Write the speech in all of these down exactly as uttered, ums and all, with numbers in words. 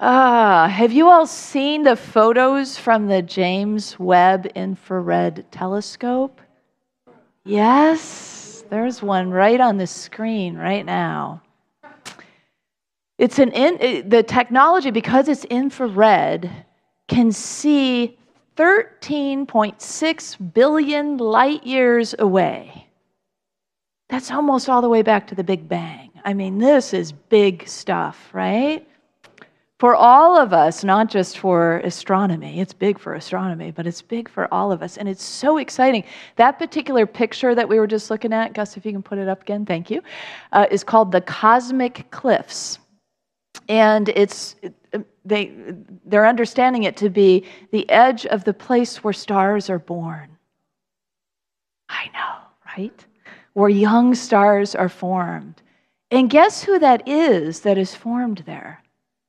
Ah, have you all seen the photos from the James Webb Infrared Telescope? Yes, there's one right on the screen right now. It's an in, it, the technology, because it's infrared, can see thirteen point six billion light years away. That's almost all the way back to the Big Bang. I mean, this is big stuff, right? For all of us, not just for astronomy. It's big for astronomy, but it's big for all of us. And it's so exciting. That particular picture that we were just looking at, Gus, if you can put it up again, thank you, uh, is called the Cosmic Cliffs. And it's they they're understanding it to be the edge of the place where stars are born. I know, right? Where young stars are formed. And guess who that is that is formed there?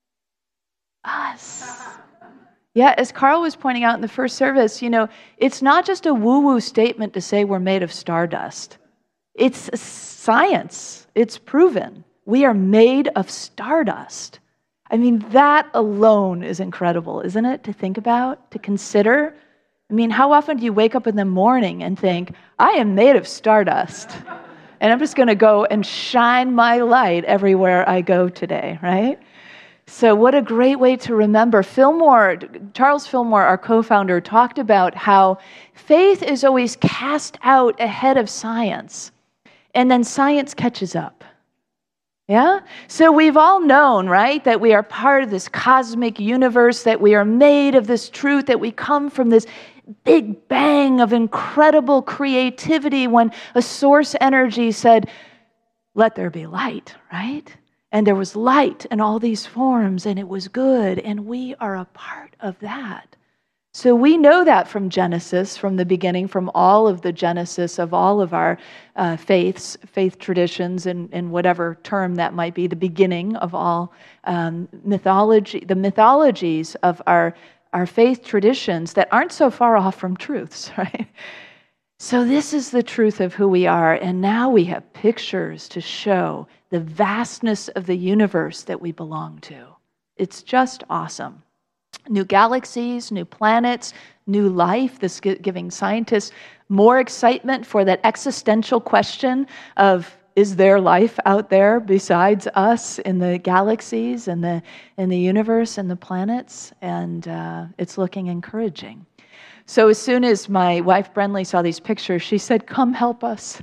Us. Yeah, as Carl was pointing out in the first service, you know, it's not just a woo-woo statement to say we're made of stardust. It's science. It's proven. We are made of stardust. I mean, that alone is incredible, isn't it, to think about, to consider? I mean, how often do you wake up in the morning and think, I am made of stardust, and I'm just going to go and shine my light everywhere I go today, right? So what a great way to remember. Fillmore, Charles Fillmore, our co-founder, talked about how faith is always cast out ahead of science, and then science catches up. Yeah? So we've all known, right, that we are part of this cosmic universe, that we are made of this truth, that we come from this big bang of incredible creativity when a source energy said, let there be light, right? And there was light in all these forms, and it was good, and we are a part of that. So we know that from Genesis, from the beginning, from all of the Genesis of all of our uh, faiths, faith traditions, and, and whatever term that might be, the beginning of all um, mythology, the mythologies of our, our faith traditions that aren't so far off from truths, right? So this is the truth of who we are, and now we have pictures to show the vastness of the universe that we belong to. It's just awesome. New galaxies, new planets, new life, this giving scientists more excitement for that existential question of, is there life out there besides us in the galaxies and the in the universe and the planets? And uh, it's looking encouraging. So as soon as my wife Brenly saw these pictures, she said, come help us.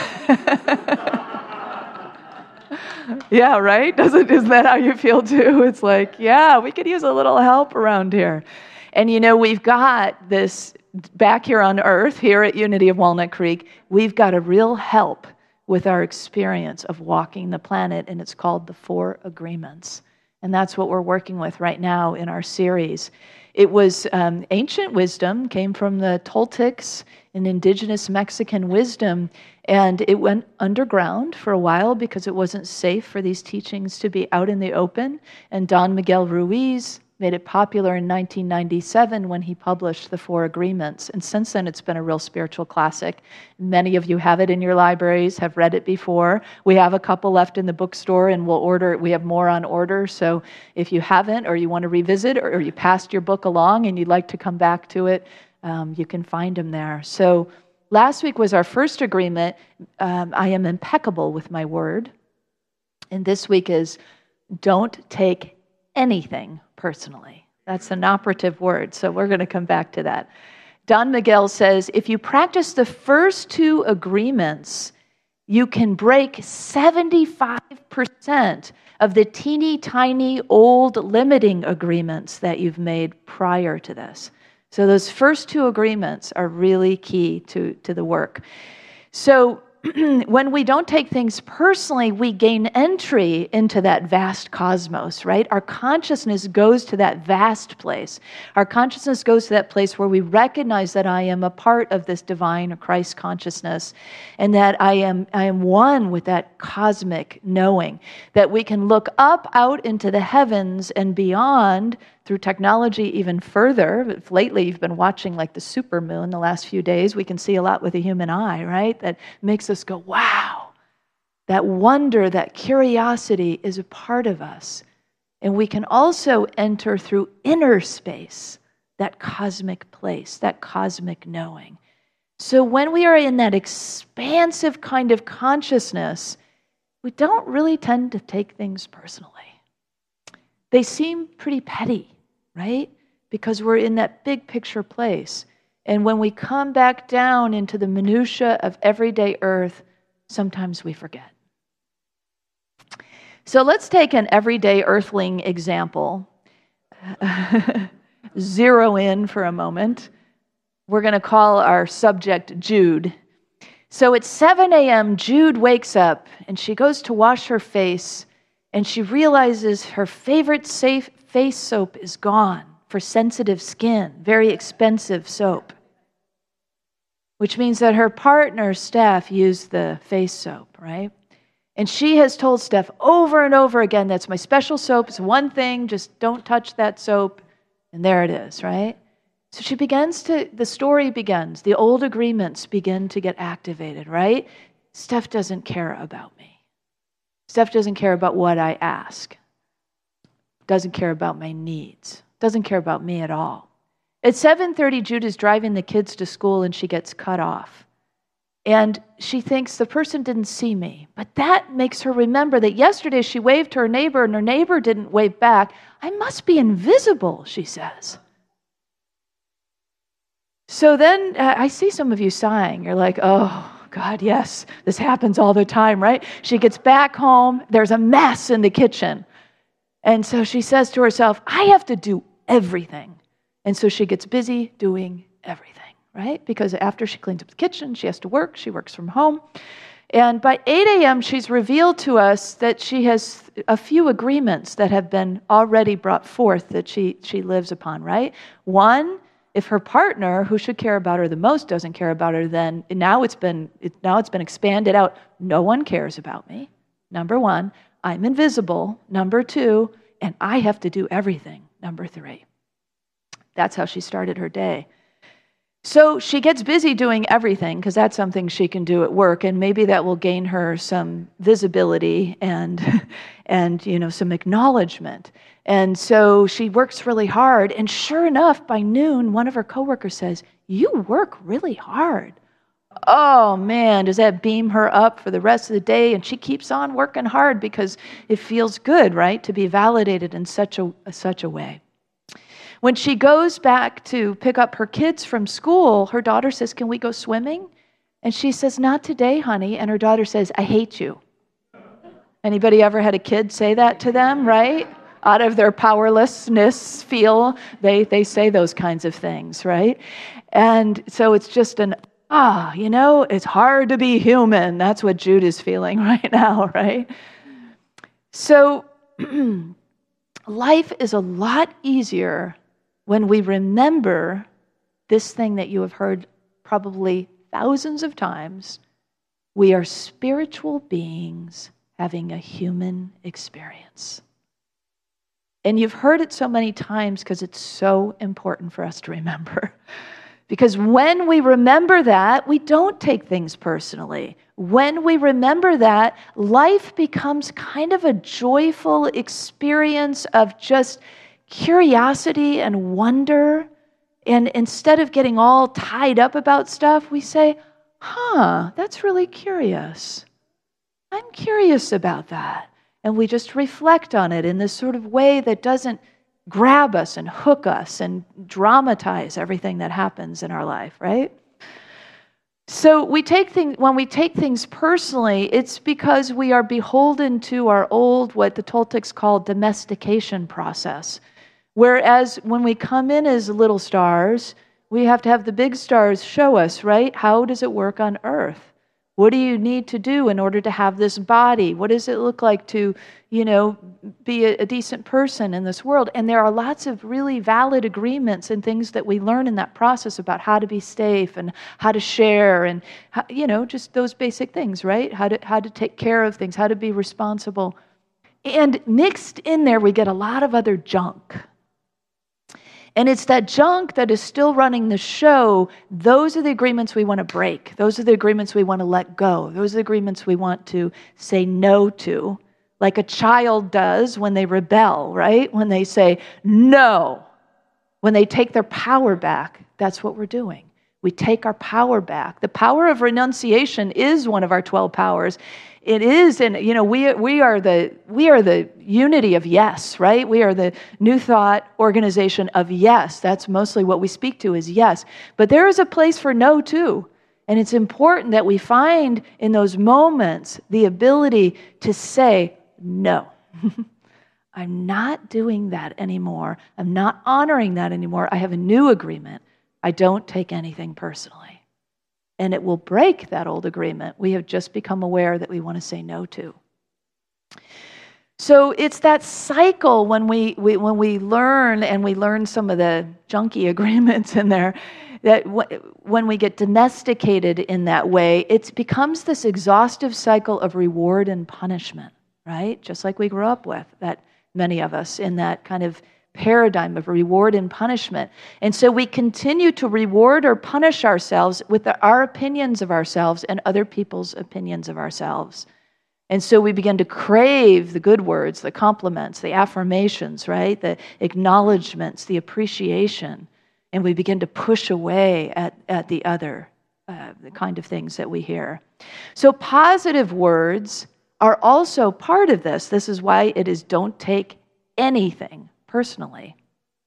Yeah, right? Doesn't, isn't that how you feel too? It's like, yeah, we could use a little help around here. And you know, we've got this, back here on Earth, here at Unity of Walnut Creek, we've got a real help with our experience of walking the planet, and it's called the Four Agreements. And that's what we're working with right now in our series. It was um, ancient wisdom, came from the Toltecs, an indigenous Mexican wisdom, and it went underground for a while because it wasn't safe for these teachings to be out in the open. And Don Miguel Ruiz made it popular in nineteen ninety-seven when he published the Four Agreements. And since then, it's been a real spiritual classic. Many of you have it in your libraries, have read it before. We have a couple left in the bookstore, and we'll order. We have more on order. So if you haven't, or you want to revisit, or you passed your book along and you'd like to come back to it, um, you can find them there. So last week was our first agreement. Um, I am impeccable with my word. And this week is, don't take anything personally. That's an operative word, so we're going to come back to that. Don Miguel says, if you practice the first two agreements, you can break seventy-five percent of the teeny tiny old limiting agreements that you've made prior to this. So those first two agreements are really key to, to the work. So when we don't take things personally, we gain entry into that vast cosmos, right? Our consciousness goes to that vast place. Our consciousness goes to that place where we recognize that I am a part of this divine or Christ consciousness, and that I am I am one with that cosmic knowing, that we can look up out into the heavens and beyond through technology even further. If lately you've been watching like the supermoon the last few days, we can see a lot with the human eye, right? That makes us go, wow. That wonder, that curiosity is a part of us. And we can also enter through inner space, that cosmic place, that cosmic knowing. So when we are in that expansive kind of consciousness, we don't really tend to take things personally. They seem pretty petty, right? Because we're in that big picture place. And when we come back down into the minutia of everyday earth, sometimes we forget. So let's take an everyday earthling example. Zero in for a moment. We're going to call our subject Jude. So at seven a.m., Jude wakes up and she goes to wash her face and she realizes her favorite safe face soap is gone for sensitive skin, very expensive soap, which means that her partner, Steph, used the face soap, right? And she has told Steph over and over again, that's my special soap, it's one thing, just don't touch that soap. And there it is, right? So she begins to, the story begins, the old agreements begin to get activated, right? Steph doesn't care about me. Steph doesn't care about what I ask. Doesn't care about my needs. Doesn't care about me at all. At seven thirty, Jude is driving the kids to school and she gets cut off. And she thinks the person didn't see me. But that makes her remember that yesterday she waved to her neighbor and her neighbor didn't wave back. I must be invisible, she says. So then uh, I see some of you sighing. You're like, oh, God, yes, this happens all the time, right? She gets back home. There's a mess in the kitchen. And so she says to herself, I have to do everything. And so she gets busy doing everything, right? Because after she cleans up the kitchen, she has to work. She works from home. And by eight a.m., she's revealed to us that she has a few agreements that have been already brought forth that she, she lives upon, right? One, if her partner, who should care about her the most, doesn't care about her, then now it's been it, now it's been expanded out. No one cares about me. Number one, I'm invisible. Number two, and I have to do everything. Number three. That's how she started her day. So she gets busy doing everything because that's something she can do at work, and maybe that will gain her some visibility and, and you know, some acknowledgement. And so she works really hard, and sure enough, by noon, one of her coworkers says, "You work really hard." Oh man, does that beam her up for the rest of the day? And she keeps on working hard because it feels good, right, to be validated in such a such a way. When she goes back to pick up her kids from school, her daughter says, "Can we go swimming?" And she says, "Not today, honey." And her daughter says, "I hate you." Anybody ever had a kid say that to them, right? Out of their powerlessness feel, they, they say those kinds of things, right? And so it's just an, ah, you know, it's hard to be human. That's what Jude is feeling right now, right? So life is a lot easier when we remember this thing that you have heard probably thousands of times. We are spiritual beings having a human experience. And you've heard it so many times because it's so important for us to remember. Because when we remember that, we don't take things personally. When we remember that, life becomes kind of a joyful experience of just curiosity and wonder. And instead of getting all tied up about stuff, we say, huh, that's really curious. I'm curious about that. And we just reflect on it in this sort of way that doesn't grab us and hook us and dramatize everything that happens in our life, right? So we take things, when we take things personally, it's because we are beholden to our old, what the Toltecs call domestication process. Whereas when we come in as little stars, we have to have the big stars show us, right? How does it work on Earth? What do you need to do in order to have this body? What does it look like to, you know, be a, a decent person in this world? And there are lots of really valid agreements and things that we learn in that process about how to be safe and how to share and, how, you know, just those basic things, right? How to how to take care of things, how to be responsible. And mixed in there, we get a lot of other junk. And it's that junk that is still running the show. Those are the agreements we want to break. Those are the agreements we want to let go. Those are the agreements we want to say no to like a child does when they rebel, right? When they say no, when they take their power back, that's what we're doing. We take our power back. The power of renunciation is one of our twelve powers. It is, and you know, we we are the we are the unity of yes, right? We are the New Thought organization of yes. That's mostly what we speak to is yes. But there is a place for no too. And it's important that we find in those moments the ability to say no. I'm not doing that anymore. I'm not honoring that anymore. I have a new agreement. I don't take anything personally. And it will break that old agreement we have just become aware that we want to say no to. So it's that cycle when we, we when we learn, and we learn some of the junky agreements in there, that w- when we get domesticated in that way, it becomes this exhaustive cycle of reward and punishment, right? Just like we grew up with, that many of us in that kind of paradigm of reward and punishment. And so we continue to reward or punish ourselves with our opinions of ourselves and other people's opinions of ourselves. And so we begin to crave the good words, the compliments, the affirmations, right? The acknowledgments, the appreciation. And we begin to push away at, at the other, uh, the kind of things that we hear. So positive words are also part of this. This is why it is don't take anything personally.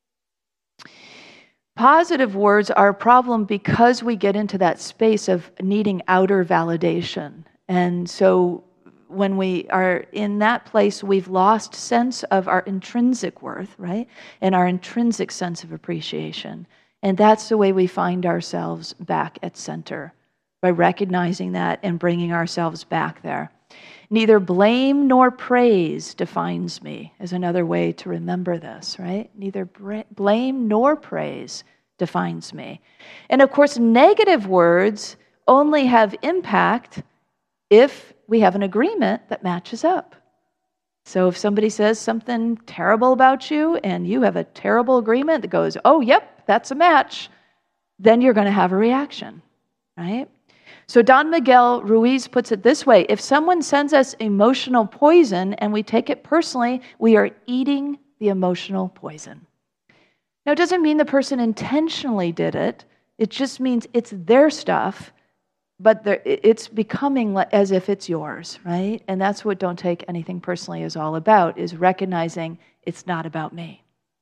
Positive words are a problem because we get into that space of needing outer validation. And so when we are in that place, we've lost sense of our intrinsic worth, right? And our intrinsic sense of appreciation. And that's the way we find ourselves back at center, by recognizing that and bringing ourselves back there. Neither blame nor praise defines me, is another way to remember this, right? Neither blame nor praise defines me. And of course, negative words only have impact if we have an agreement that matches up. So if somebody says something terrible about you and you have a terrible agreement that goes, oh, yep, that's a match, then you're going to have a reaction, right? So Don Miguel Ruiz puts it this way: if someone sends us emotional poison and we take it personally, we are eating the emotional poison. Now, it doesn't mean the person intentionally did it. It just means it's their stuff, but it's becoming as if it's yours, right? And that's what don't take anything personally is all about, is recognizing it's not about me.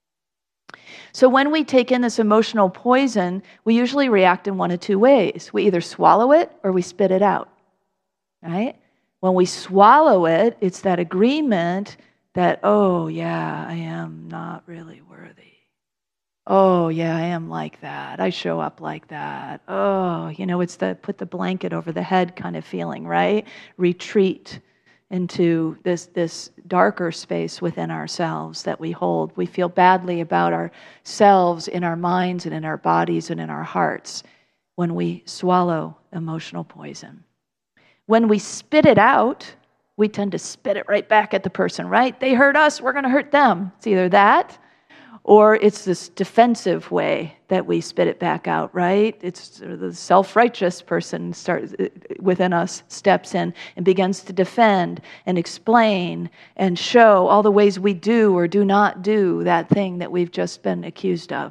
So when we take in this emotional poison, we usually react in one of two ways. We either swallow it or we spit it out, right? When we swallow it, it's that agreement that, oh, yeah, I am not really worthy. Oh, yeah, I am like that. I show up like that. Oh, you know, it's the put the blanket over the head kind of feeling, right? Retreat into this this darker space within ourselves that we hold. We feel badly about ourselves in our minds and in our bodies and in our hearts when we swallow emotional poison. When we spit it out, we tend to spit it right back at the person, right? They hurt us, we're going to hurt them. It's either that, or it's this defensive way that we spit it back out, right? It's the self-righteous person starts within us, steps in and begins to defend and explain and show all the ways we do or do not do that thing that we've just been accused of.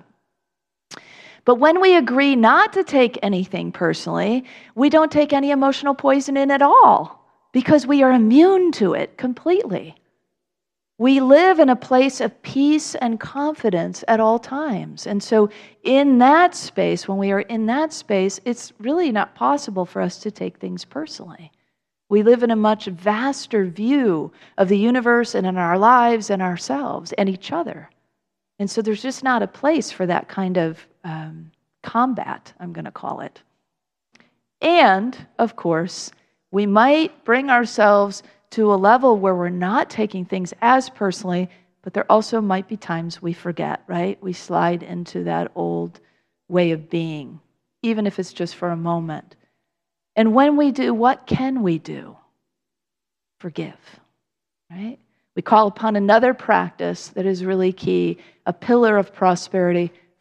But when we agree not to take anything personally, we don't take any emotional poison in at all because we are immune to it completely. We live in a place of peace and confidence at all times. And so in that space, when we are in that space, it's really not possible for us to take things personally. We live in a much vaster view of the universe and in our lives and ourselves and each other. And so there's just not a place for that kind of um, combat, I'm going to call it. And, of course, we might bring ourselves to a level where we're not taking things as personally, but there also might be times we forget, right? We slide into that old way of being, even if it's just for a moment. And when we do, what can we do? Forgive, right? We call upon another practice that is really key, a pillar of prosperity,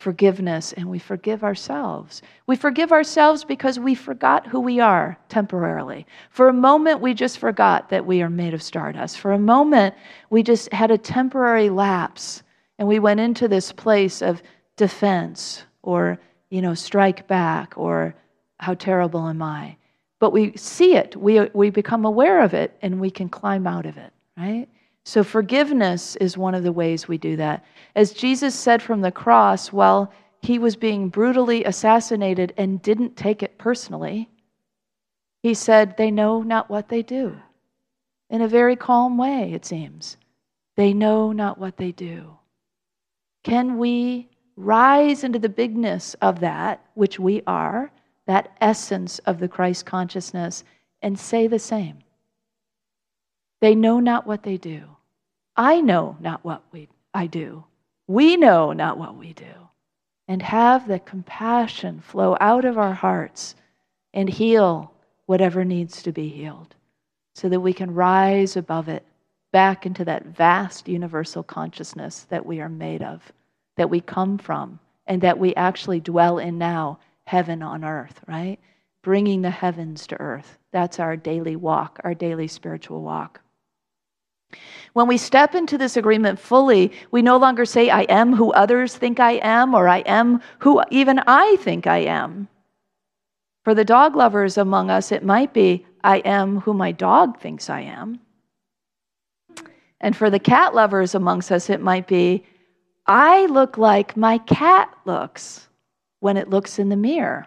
forgiveness, and we forgive ourselves. We forgive ourselves because we forgot who we are temporarily. For a moment, we just forgot that we are made of stardust. For a moment, we just had a temporary lapse, and we went into this place of defense or, you know, strike back or how terrible am I? But we see it, we, we become aware of it, and we can climb out of it, right? So forgiveness is one of the ways we do that. As Jesus said from the cross, while he was being brutally assassinated and didn't take it personally, he said, they know not what they do. In a very calm way, it seems. They know not what they do. Can we rise into the bigness of that, which we are, that essence of the Christ consciousness, and say the same? They know not what they do. I know not what we I do. We know not what we do. And have the compassion flow out of our hearts and heal whatever needs to be healed, so that we can rise above it, back into that vast universal consciousness that we are made of, that we come from, and that we actually dwell in now, heaven on earth, right? Bringing the heavens to earth. That's our daily walk, our daily spiritual walk. When we step into this agreement fully, we no longer say, I am who others think I am, or I am who even I think I am. For the dog lovers among us, it might be, I am who my dog thinks I am. And for the cat lovers amongst us, it might be, I look like my cat looks when it looks in the mirror.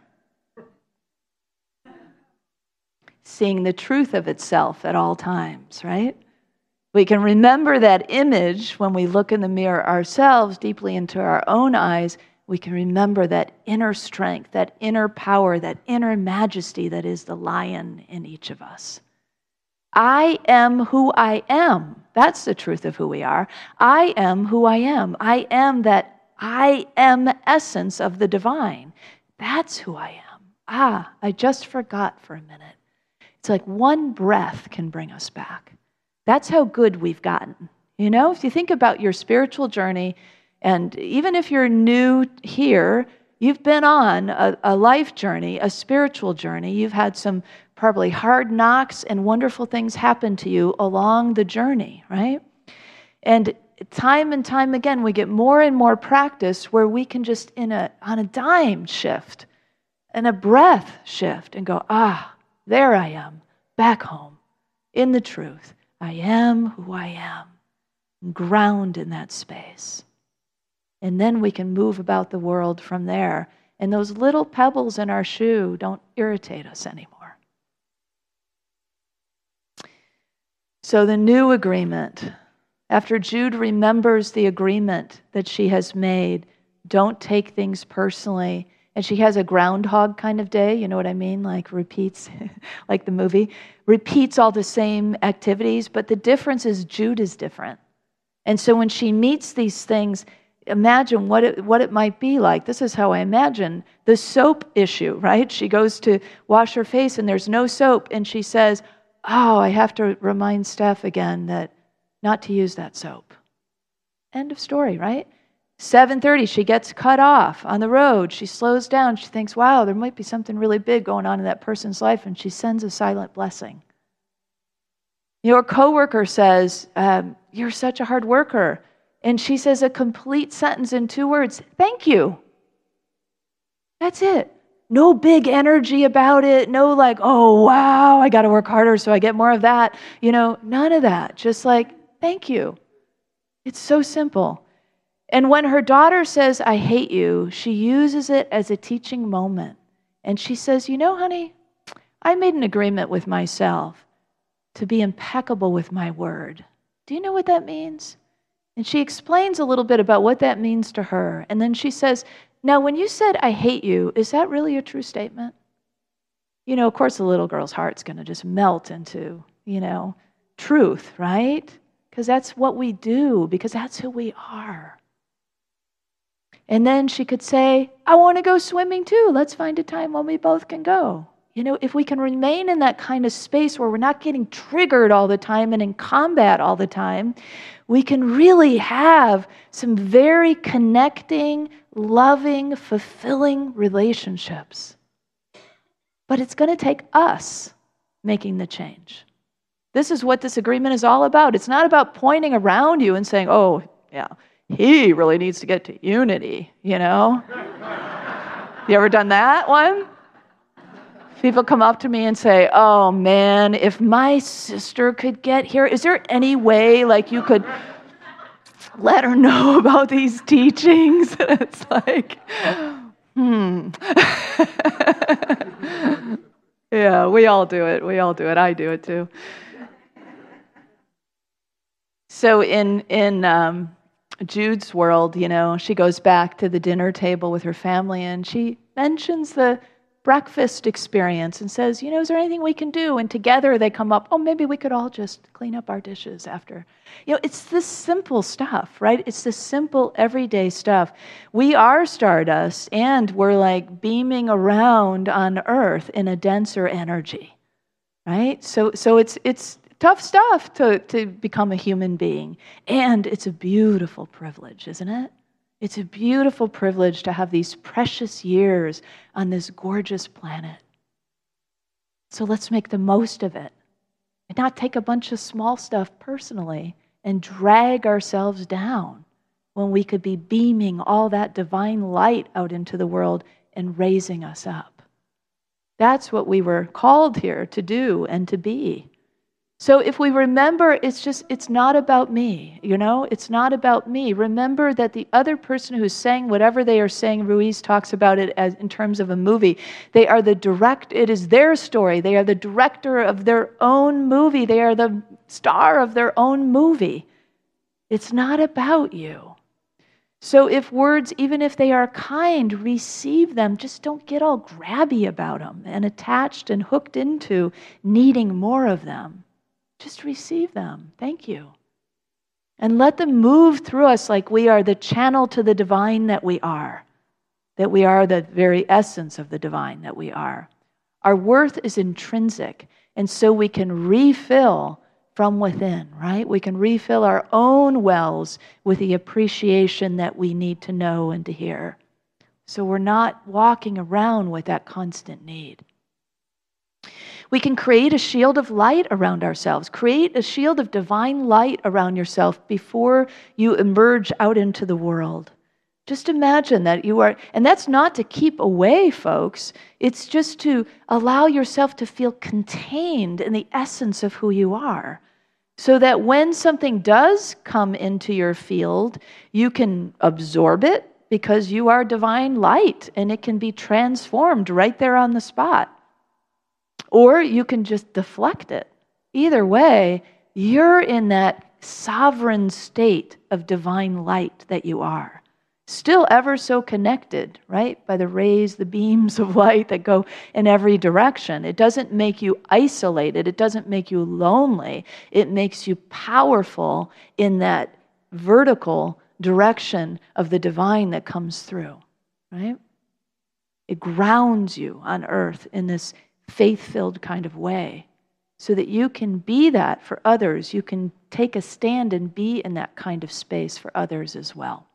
Seeing the truth of itself at all times, right? We can remember that image when we look in the mirror ourselves, deeply into our own eyes. We can remember that inner strength, that inner power, that inner majesty that is the lion in each of us. I am who I am. That's the truth of who we are. I am who I am. I am that I am essence of the divine. That's who I am. Ah, I just forgot for a minute. It's like one breath can bring us back. That's how good we've gotten. You know, if you think about your spiritual journey, and even if you're new here, you've been on a, a life journey, a spiritual journey. You've had some probably hard knocks and wonderful things happen to you along the journey, right? And time and time again, we get more and more practice where we can just in a on a dime shift and a breath shift and go, ah, there I am, back home, in the truth. I am who I am, ground in that space. And then we can move about the world from there. And those little pebbles in our shoe don't irritate us anymore. So the new agreement, after Jude remembers the agreement that she has made, don't take things personally. And she has a groundhog kind of day, you know what I mean? Like repeats, like the movie, repeats all the same activities, but the difference is Jude is different. And so when she meets these things, imagine what it, what it might be like. This is how I imagine the soap issue, right? She goes to wash her face and there's no soap, and she says, oh, I have to remind Steph again that not to use that soap. End of story, right? seven thirty, she gets cut off on the road. She slows down. She thinks, wow, there might be something really big going on in that person's life, and she sends a silent blessing. Your coworker says, um, you're such a hard worker. And she says a complete sentence in two words, thank you. That's it. No big energy about it. No like, oh, wow, I got to work harder so I get more of that. You know, none of that. Just like, thank you. It's so simple. And when her daughter says, I hate you, she uses it as a teaching moment. And she says, you know, honey, I made an agreement with myself to be impeccable with my word. Do you know what that means? And she explains a little bit about what that means to her. And then she says, now, when you said, I hate you, is that really a true statement? You know, of course, the little girl's heart's going to just melt into, you know, truth, right? Because that's what we do, because that's who we are. And then she could say, I want to go swimming too. Let's find a time when we both can go. You know, if we can remain in that kind of space where we're not getting triggered all the time and in combat all the time, we can really have some very connecting, loving, fulfilling relationships. But it's going to take us making the change. This is what this agreement is all about. It's not about pointing around you and saying, oh, yeah, he really needs to get to unity, you know? You ever done that one? People come up to me and say, oh man, if my sister could get here, is there any way like you could let her know about these teachings? And it's like, hmm. Yeah, we all do it. We all do it. I do it too. So in in um, Jude's world, you know, she goes back to the dinner table with her family and she mentions the breakfast experience and says, you know, is there anything we can do? And together they come up, oh, maybe we could all just clean up our dishes after. You know, it's this simple stuff, right? It's this simple everyday stuff. We are stardust and we're like beaming around on earth in a denser energy, right? So so it's it's tough stuff to, to become a human being. And it's a beautiful privilege, isn't it? It's a beautiful privilege to have these precious years on this gorgeous planet. So let's make the most of it and not take a bunch of small stuff personally and drag ourselves down when we could be beaming all that divine light out into the world and raising us up. That's what we were called here to do and to be. So if we remember, it's just, it's not about me, you know? It's not about me. Remember that the other person who's saying whatever they are saying, Ruiz talks about it as in terms of a movie. They are the direct, it is their story. They are the director of their own movie. They are the star of their own movie. It's not about you. So if words, even if they are kind, receive them. Just don't get all grabby about them and attached and hooked into needing more of them. Just receive them. Thank you. And let them move through us like we are the channel to the divine that we are. That we are the very essence of the divine that we are. Our worth is intrinsic. And so we can refill from within, right? We can refill our own wells with the appreciation that we need to know and to hear. So we're not walking around with that constant need. We can create a shield of light around ourselves. Create a shield of divine light around yourself before you emerge out into the world. Just imagine that you are, and that's not to keep away, folks. It's just to allow yourself to feel contained in the essence of who you are. So that when something does come into your field, you can absorb it because you are divine light and it can be transformed right there on the spot. Or you can just deflect it. Either way, you're in that sovereign state of divine light that you are. Still ever so connected, right? By the rays, the beams of light that go in every direction. It doesn't make you isolated. It doesn't make you lonely. It makes you powerful in that vertical direction of the divine that comes through, right? It grounds you on earth in this faith-filled kind of way so that you can be that for others. You can take a stand and be in that kind of space for others as well.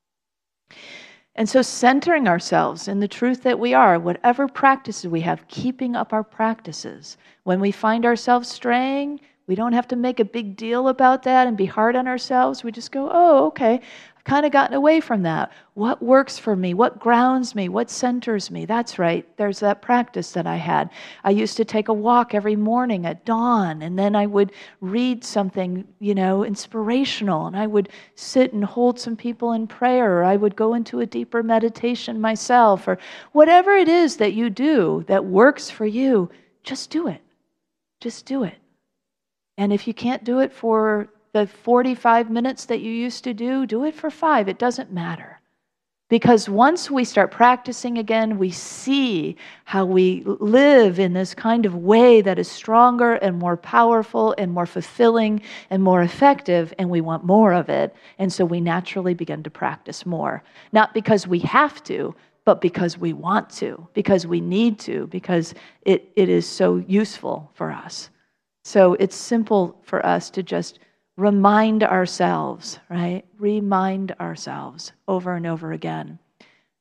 And so centering ourselves in the truth that we are, whatever practices we have, keeping up our practices. When we find ourselves straying, we don't have to make a big deal about that and be hard on ourselves. We just go, oh, okay, I've kind of gotten away from that. What works for me? What grounds me? What centers me? That's right. There's that practice that I had. I used to take a walk every morning at dawn, and then I would read something, you know, inspirational, and I would sit and hold some people in prayer, or I would go into a deeper meditation myself, or whatever it is that you do that works for you, just do it. Just do it. And if you can't do it for the forty-five minutes that you used to do, do it for five. It doesn't matter. Because once we start practicing again, we see how we live in this kind of way that is stronger and more powerful and more fulfilling and more effective, and we want more of it. And so we naturally begin to practice more. Not because we have to, but because we want to, because we need to, because it, it is so useful for us. So it's simple for us to just remind ourselves, right? Remind ourselves over and over again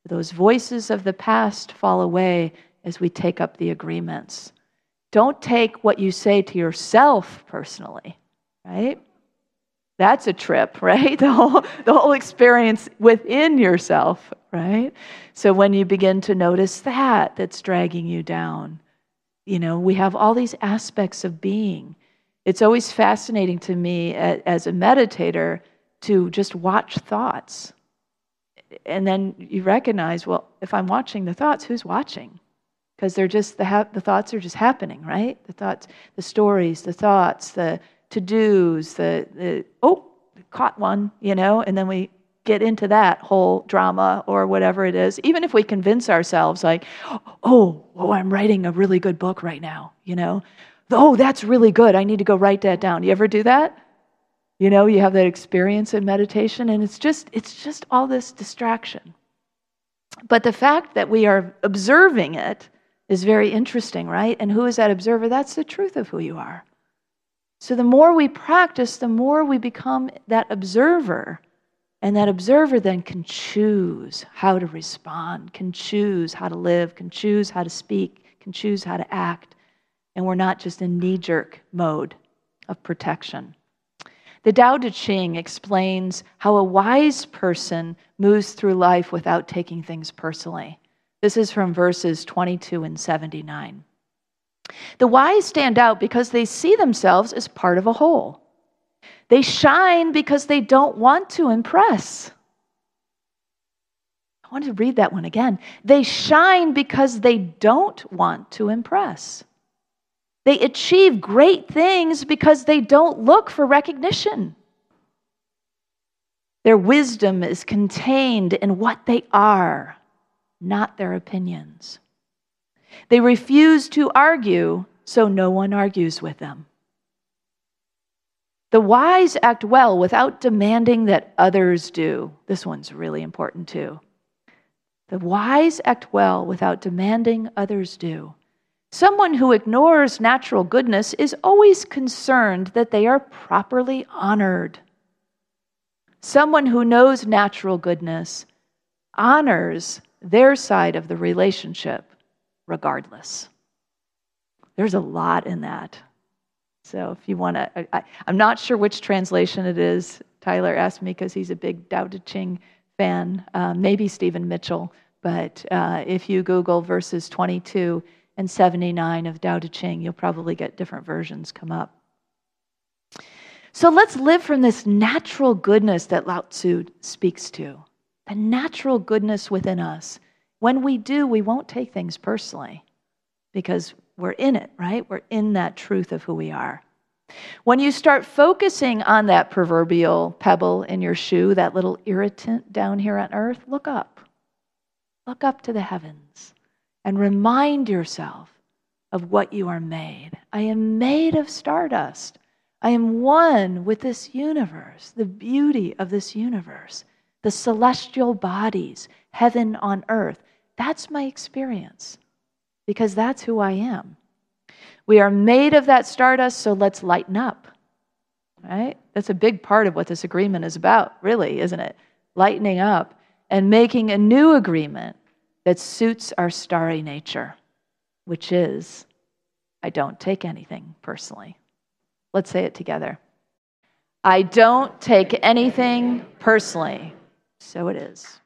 Those voices of the past fall away as we take up the agreements. Don't take what you say to yourself personally, right? That's a trip, right? The whole, the whole experience within yourself, right? So when you begin to notice that, that's dragging you down, you know, we have all these aspects of being. It's always fascinating to me as a meditator to just watch thoughts. And then you recognize, well, if I'm watching the thoughts, who's watching? Because they're just, the, ha- the thoughts are just happening, right? The thoughts, the stories, the thoughts, the to-dos, the, the, oh, caught one, you know, and then we get into that whole drama or whatever it is. Even if we convince ourselves like, oh, oh, I'm writing a really good book right now, you know. Oh, that's really good. I need to go write that down. You ever do that? You know, you have that experience in meditation, and it's just, it's just all this distraction. But the fact that we are observing it is very interesting, right? And who is that observer? That's the truth of who you are. So the more we practice, the more we become that observer. And that observer then can choose how to respond, can choose how to live, can choose how to speak, can choose how to act. And we're not just in knee-jerk mode of protection. The Tao Te Ching explains how a wise person moves through life without taking things personally. This is from verses twenty-two and seventy-nine. The wise stand out because they see themselves as part of a whole. They shine because they don't want to impress. I want to read that one again. They shine because they don't want to impress. They achieve great things because they don't look for recognition. Their wisdom is contained in what they are, not their opinions. They refuse to argue, so no one argues with them. The wise act well without demanding that others do. This one's really important too. The wise act well without demanding others do. Someone who ignores natural goodness is always concerned that they are properly honored. Someone who knows natural goodness honors their side of the relationship regardless. There's a lot in that. So if you want to, I, I'm not sure which translation it is. Tyler asked me because he's a big Tao Te Ching fan, uh, maybe Stephen Mitchell. But uh, if you Google verses twenty-two and seventy-nine of Tao Te Ching, you'll probably get different versions come up. So let's live from this natural goodness that Lao Tzu speaks to, the natural goodness within us. When we do, we won't take things personally because we're in it, right? We're in that truth of who we are. When you start focusing on that proverbial pebble in your shoe, that little irritant down here on earth, look up. Look up to the heavens and remind yourself of what you are made. I am made of stardust. I am one with this universe, the beauty of this universe, the celestial bodies, heaven on earth. That's my experience because that's who I am. We are made of that stardust, so let's lighten up, right? That's a big part of what this agreement is about, really, isn't it? Lightening up and making a new agreement that suits our starry nature, which is, I don't take anything personally. Let's say it together. I don't take anything personally. So it is.